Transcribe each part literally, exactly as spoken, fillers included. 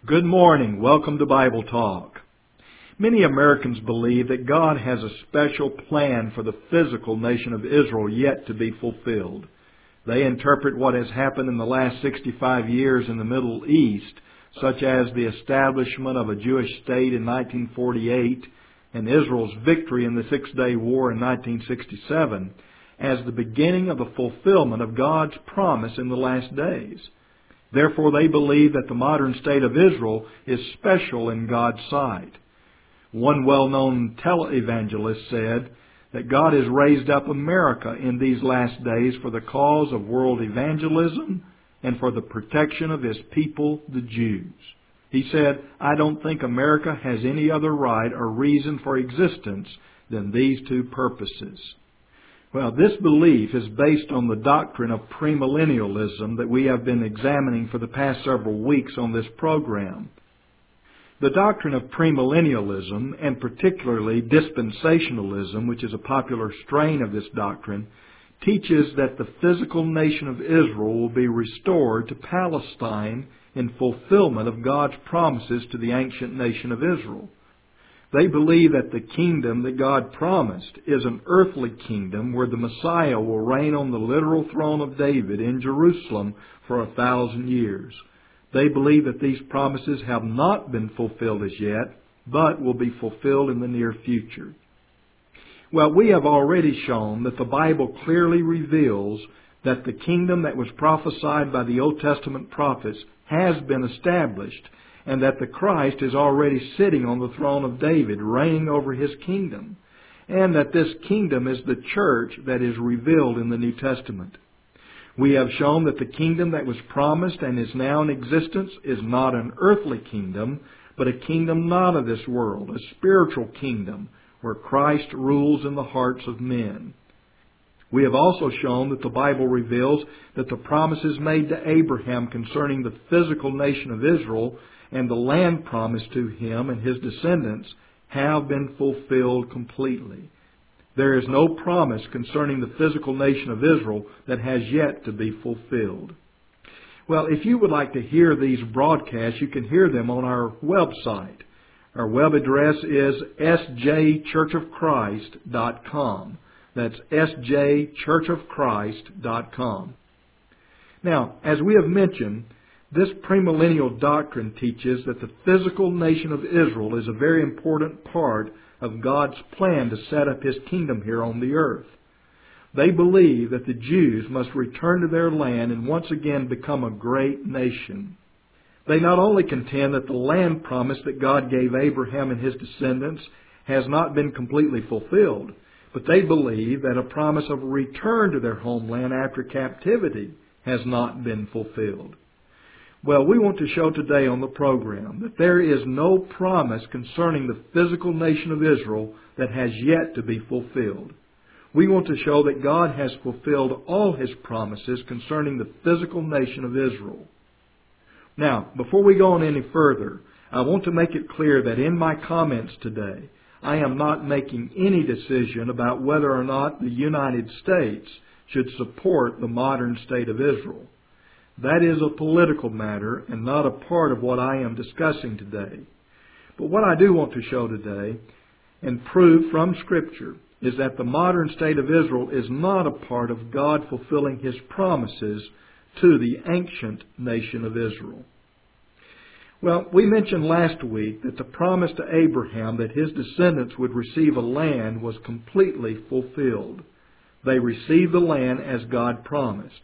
Good morning. Welcome to Bible Talk. Many Americans believe that God has a special plan for the physical nation of Israel yet to be fulfilled. They interpret what has happened in the last sixty-five years in the Middle East, such as the establishment of a Jewish state in nineteen forty-eight and Israel's victory in the Six-Day War in nineteen sixty-seven, as the beginning of the fulfillment of God's promise in the last days. Therefore, they believe that the modern state of Israel is special in God's sight. One well-known televangelist said that God has raised up America in these last days for the cause of world evangelism and for the protection of His people, the Jews. He said, "I don't think America has any other right or reason for existence than these two purposes." Well, this belief is based on the doctrine of premillennialism that we have been examining for the past several weeks on this program. The doctrine of premillennialism, and particularly dispensationalism, which is a popular strain of this doctrine, teaches that the physical nation of Israel will be restored to Palestine in fulfillment of God's promises to the ancient nation of Israel. They believe that the kingdom that God promised is an earthly kingdom where the Messiah will reign on the literal throne of David in Jerusalem for a thousand years. They believe that these promises have not been fulfilled as yet, but will be fulfilled in the near future. Well, we have already shown that the Bible clearly reveals that the kingdom that was prophesied by the Old Testament prophets has been established, and that the Christ is already sitting on the throne of David, reigning over His kingdom, and that this kingdom is the church that is revealed in the New Testament. We have shown that the kingdom that was promised and is now in existence is not an earthly kingdom, but a kingdom not of this world, a spiritual kingdom where Christ rules in the hearts of men. We have also shown that the Bible reveals that the promises made to Abraham concerning the physical nation of Israel and the land promised to him and his descendants have been fulfilled completely. There is no promise concerning the physical nation of Israel that has yet to be fulfilled. Well, if you would like to hear these broadcasts, you can hear them on our website. Our web address is s j church of christ dot com. That's s j church of christ dot com. Now, as we have mentioned, this premillennial doctrine teaches that the physical nation of Israel is a very important part of God's plan to set up His kingdom here on the earth. They believe that the Jews must return to their land and once again become a great nation. They not only contend that the land promise that God gave Abraham and his descendants has not been completely fulfilled, but they believe that a promise of return to their homeland after captivity has not been fulfilled. Well, we want to show today on the program that there is no promise concerning the physical nation of Israel that has yet to be fulfilled. We want to show that God has fulfilled all His promises concerning the physical nation of Israel. Now, before we go on any further, I want to make it clear that in my comments today, I am not making any decision about whether or not the United States should support the modern state of Israel. That is a political matter and not a part of what I am discussing today. But what I do want to show today and prove from Scripture is that the modern state of Israel is not a part of God fulfilling His promises to the ancient nation of Israel. Well, we mentioned last week that the promise to Abraham that his descendants would receive a land was completely fulfilled. They received the land as God promised.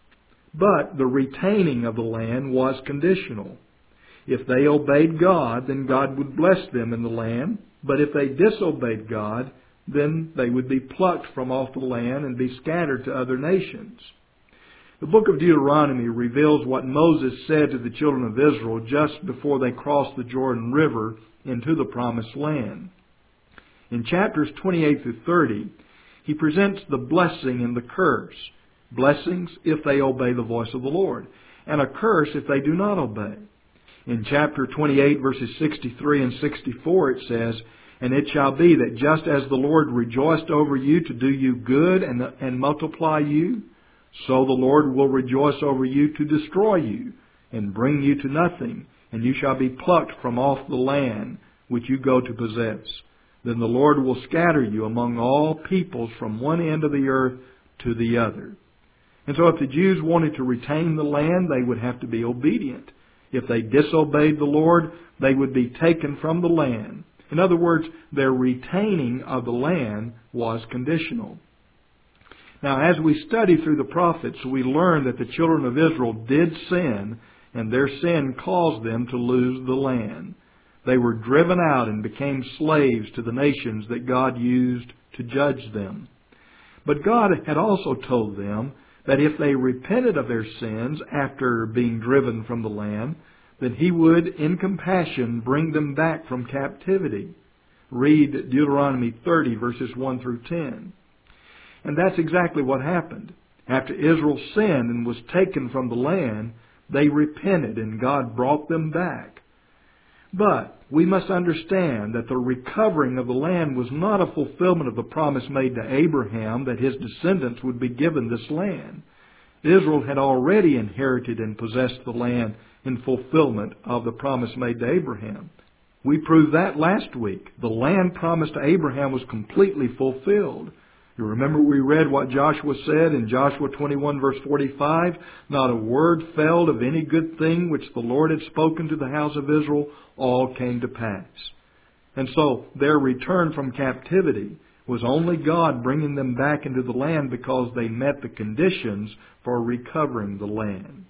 But the retaining of the land was conditional. If they obeyed God, then God would bless them in the land. But if they disobeyed God, then they would be plucked from off the land and be scattered to other nations. The book of Deuteronomy reveals what Moses said to the children of Israel just before they crossed the Jordan River into the promised land. In chapters twenty-eight through thirty, he presents the blessing and the curse. Blessings if they obey the voice of the Lord, and a curse if they do not obey. In chapter twenty-eight, verses sixty-three and sixty-four, it says, "And it shall be that just as the Lord rejoiced over you to do you good and, and multiply you, so the Lord will rejoice over you to destroy you and bring you to nothing, and you shall be plucked from off the land which you go to possess. Then the Lord will scatter you among all peoples from one end of the earth to the other. And so if the Jews wanted to retain the land, they would have to be obedient. If they disobeyed the Lord, they would be taken from the land. In other words, their retaining of the land was conditional. Now, as we study through the prophets, we learn that the children of Israel did sin, and their sin caused them to lose the land. They were driven out and became slaves to the nations that God used to judge them. But God had also told them that if they repented of their sins after being driven from the land, that He would, in compassion, bring them back from captivity. Read Deuteronomy thirty, verses one through ten. And that's exactly what happened. After Israel sinned and was taken from the land, they repented and God brought them back. But we must understand that the recovering of the land was not a fulfillment of the promise made to Abraham that his descendants would be given this land. Israel had already inherited and possessed the land in fulfillment of the promise made to Abraham. We proved that last week. The land promised to Abraham was completely fulfilled. You remember we read what Joshua said in Joshua twenty-one, verse forty-five, "Not a word failed of any good thing which the Lord had spoken to the house of Israel, all came to pass." And so their return from captivity was only God bringing them back into the land because they met the conditions for recovering the land.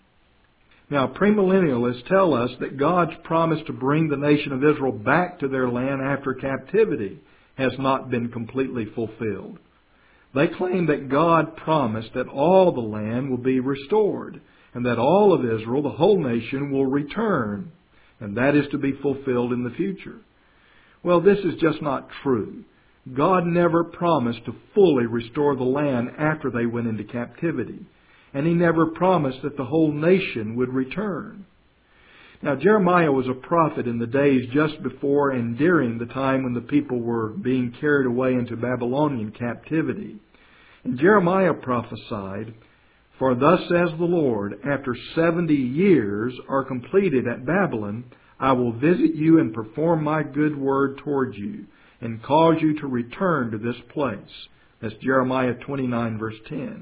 Now, premillennialists tell us that God's promise to bring the nation of Israel back to their land after captivity has not been completely fulfilled. They claim that God promised that all the land will be restored, and that all of Israel, the whole nation, will return, and that is to be fulfilled in the future. Well, this is just not true. God never promised to fully restore the land after they went into captivity, and He never promised that the whole nation would return. Now, Jeremiah was a prophet in the days just before and during the time when the people were being carried away into Babylonian captivity. And Jeremiah prophesied, "For thus says the Lord, after seventy years are completed at Babylon, I will visit you and perform my good word towards you, and cause you to return to this place." That's Jeremiah twenty-nine, verse ten.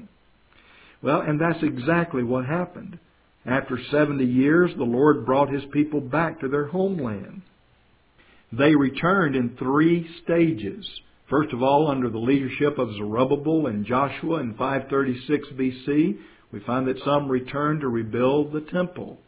Well, and that's exactly what happened. After seventy years, the Lord brought His people back to their homeland. They returned in three stages. First of all, under the leadership of Zerubbabel and Joshua in five thirty-six B C, we find that some returned to rebuild the temple.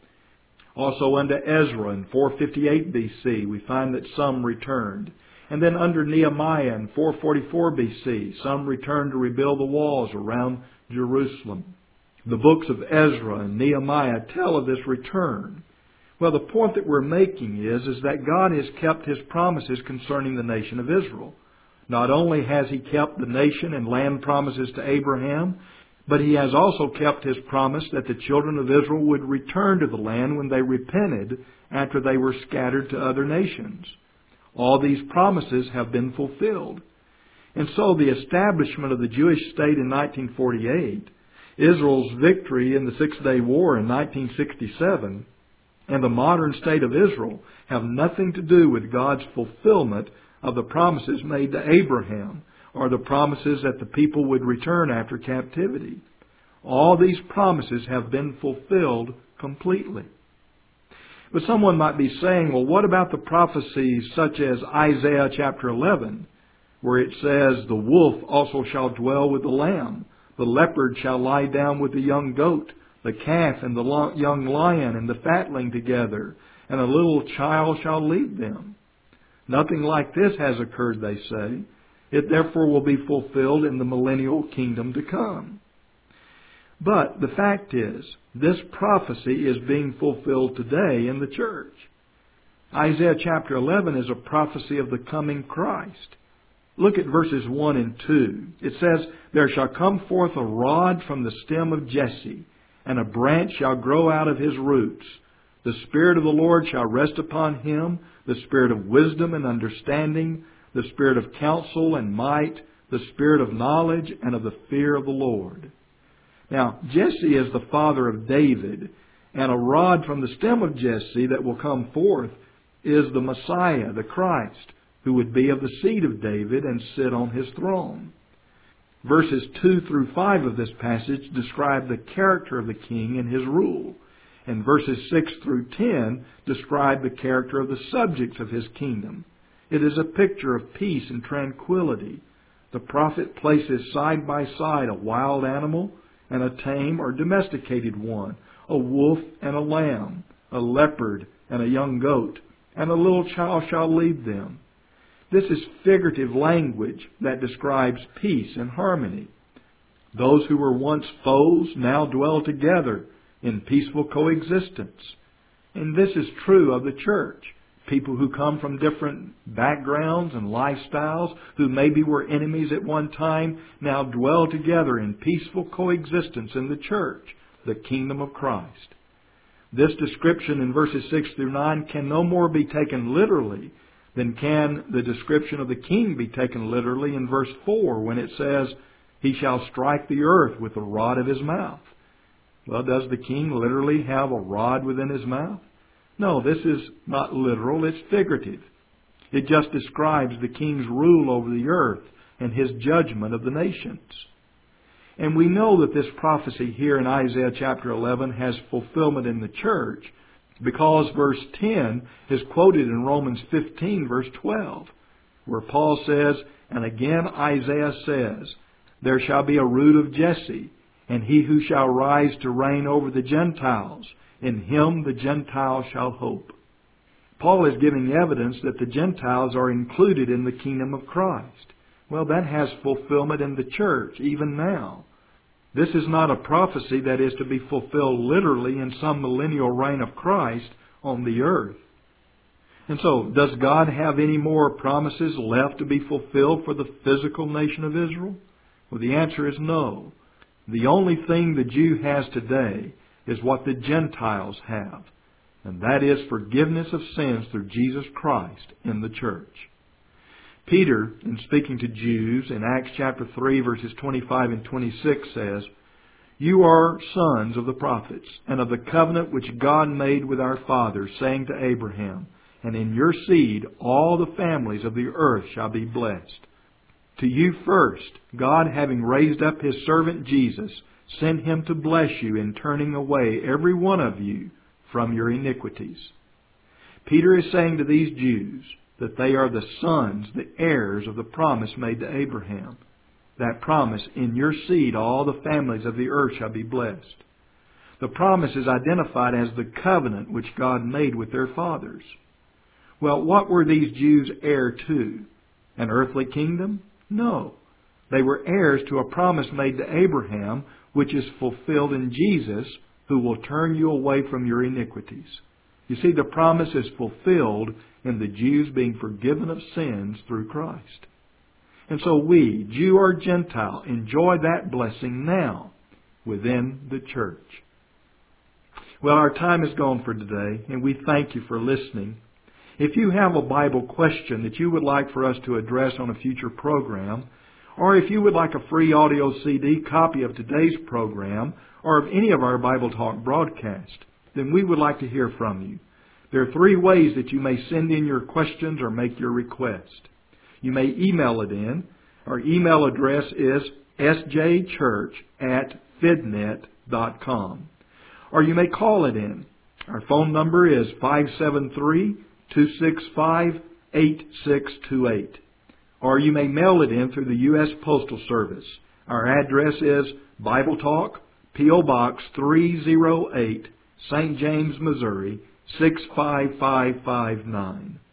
Also under Ezra in four fifty-eight B C, we find that some returned. And then under Nehemiah in four forty-four B C, some returned to rebuild the walls around Jerusalem. The books of Ezra and Nehemiah tell of this return. Well, the point that we're making is, is that God has kept His promises concerning the nation of Israel. Not only has He kept the nation and land promises to Abraham, but He has also kept His promise that the children of Israel would return to the land when they repented after they were scattered to other nations. All these promises have been fulfilled. And so the establishment of the Jewish state in nineteen forty-eight, Israel's victory in the Six-Day War in nineteen sixty-seven, and the modern state of Israel have nothing to do with God's fulfillment of the promises made to Abraham, or the promises that the people would return after captivity. All these promises have been fulfilled completely. But someone might be saying, well, what about the prophecies such as Isaiah chapter eleven, where it says, "The wolf also shall dwell with the lamb, the leopard shall lie down with the young goat, the calf and the young lion and the fatling together, and a little child shall lead them"? Nothing like this has occurred, they say. It therefore will be fulfilled in the millennial kingdom to come. But the fact is, this prophecy is being fulfilled today in the church. Isaiah chapter eleven is a prophecy of the coming Christ. Look at verses one and two. It says, "There shall come forth a rod from the stem of Jesse, and a branch shall grow out of his roots. The Spirit of the Lord shall rest upon him, the Spirit of wisdom and understanding, the Spirit of counsel and might, the Spirit of knowledge and of the fear of the Lord." Now, Jesse is the father of David, And a rod from the stem of Jesse that will come forth is the Messiah, the Christ, who would be of the seed of David and sit on his throne. Verses two through five of this passage describe the character of the king and his rule. And verses six through ten describe the character of the subjects of his kingdom. It is a picture of peace and tranquility. The prophet places side by side a wild animal and a tame or domesticated one, a wolf and a lamb, a leopard and a young goat, and a little child shall lead them. This is figurative language that describes peace and harmony. Those who were once foes now dwell together in peaceful coexistence. And this is true of the church. People who come from different backgrounds and lifestyles, who maybe were enemies at one time, now dwell together in peaceful coexistence in the church, the kingdom of Christ. This description in verses six through nine can no more be taken literally than can the description of the king be taken literally in verse four when it says, "He shall strike the earth with the rod of his mouth." Well, does the king literally have a rod within his mouth? No, this is not literal, it's figurative. It just describes the king's rule over the earth and his judgment of the nations. And we know that this prophecy here in Isaiah chapter eleven has fulfillment in the church because verse ten is quoted in Romans fifteen, verse twelve, where Paul says, "And again Isaiah says, there shall be a root of Jesse, and he who shall rise to reign over the Gentiles, in him the Gentiles shall hope." Paul is giving evidence that the Gentiles are included in the kingdom of Christ. Well, that has fulfillment in the church, even now. This is not a prophecy that is to be fulfilled literally in some millennial reign of Christ on the earth. And so, does God have any more promises left to be fulfilled for the physical nation of Israel? Well, the answer is no. The only thing the Jew has today is what the Gentiles have, and that is forgiveness of sins through Jesus Christ in the church. Peter, in speaking to Jews in Acts chapter three, verses twenty-five and twenty-six, says, "You are sons of the prophets, and of the covenant which God made with our fathers, saying to Abraham, and in your seed all the families of the earth shall be blessed. To you first, God, having raised up His servant Jesus, sent Him to bless you in turning away every one of you from your iniquities." Peter is saying to these Jews that they are the sons, the heirs of the promise made to Abraham. That promise, "In your seed all the families of the earth shall be blessed." The promise is identified as the covenant which God made with their fathers. Well, what were these Jews heir to? An earthly kingdom? No. They were heirs to a promise made to Abraham, which is fulfilled in Jesus, who will turn you away from your iniquities. You see, the promise is fulfilled in the Jews being forgiven of sins through Christ. And so we, Jew or Gentile, enjoy that blessing now within the church. Well, our time is gone for today, and we thank you for listening. If you have a Bible question that you would like for us to address on a future program, or if you would like a free audio C D copy of today's program, or of any of our Bible Talk broadcasts, then we would like to hear from you. There are three ways that you may send in your questions or make your request. You may email it in. Our email address is s j church at fidnet dot com. Or you may call it in. Our phone number is five seven three, two six five, eight six two eight. Or you may mail it in through the U S Postal Service. Our address is Bible Talk, P O Box three oh eight, Saint James, Missouri, six five five five nine.